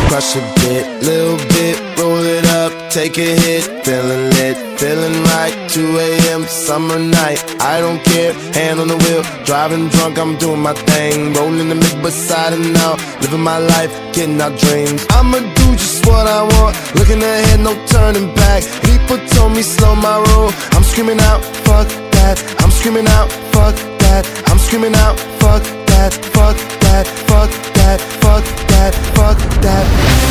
Crush a bit, little bit, roll it up, take a hit. Feeling lit, feeling right, 2 a.m. summer night. I don't care, hand on the wheel, driving drunk, I'm doing my thing. Rolling the mid beside and out, living my life, getting our dreams. I'ma do just what I want, looking ahead, no turning back. People told me slow my roll, I'm screaming out, fuck that. I'm screaming out, fuck that. I'm screaming out, fuck that, fuck that, fuck that, fuck that, fuck that.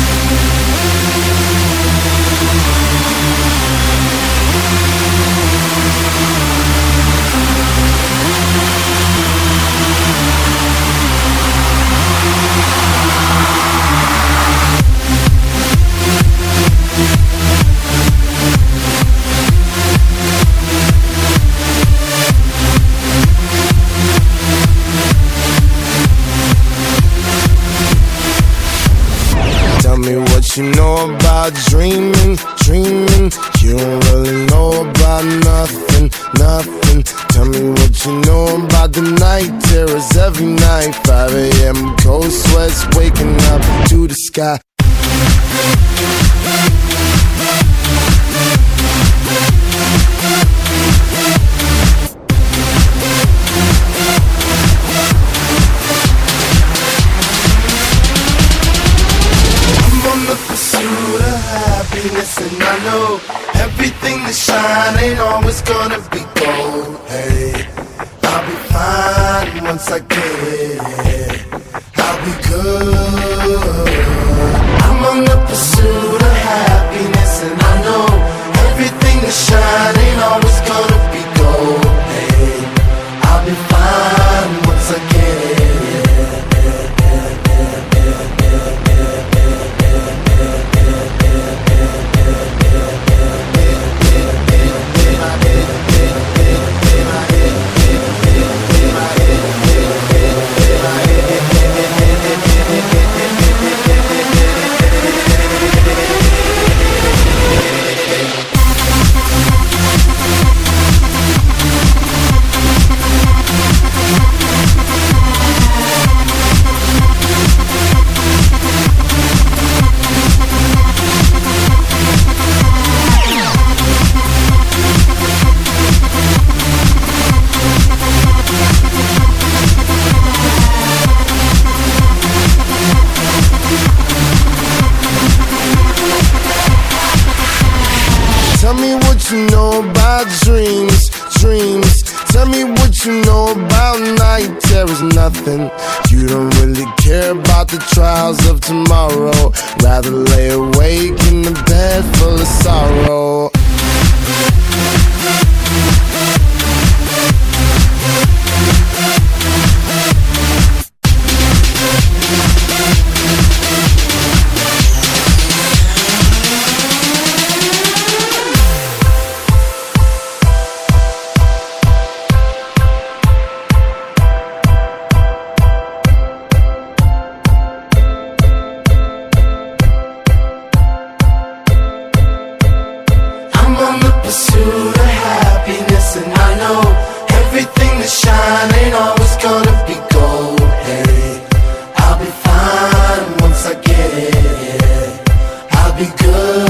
You know about dreaming, dreaming. You don't really know about nothing, nothing. Tell me what you know about the night terrors every night. 5 a.m. cold sweats waking up to the sky. And I know everything that shine ain't always gonna be gold. Hey, I'll be fine once I get it. I'll be good. I'm on the pursuit of happiness, and I know everything that shine ain't always gonna be gold. Hey, I'll be fine once I get it. Tell me what you know about dreams, dreams. Tell me what you know about night terrors, nothing. You don't really care about the trials of tomorrow. Rather lay awake in the bed full of sorrow. Pursuit of happiness, and I know everything that shine ain't always gonna be gold. Hey, I'll be fine once I get it. I'll be good.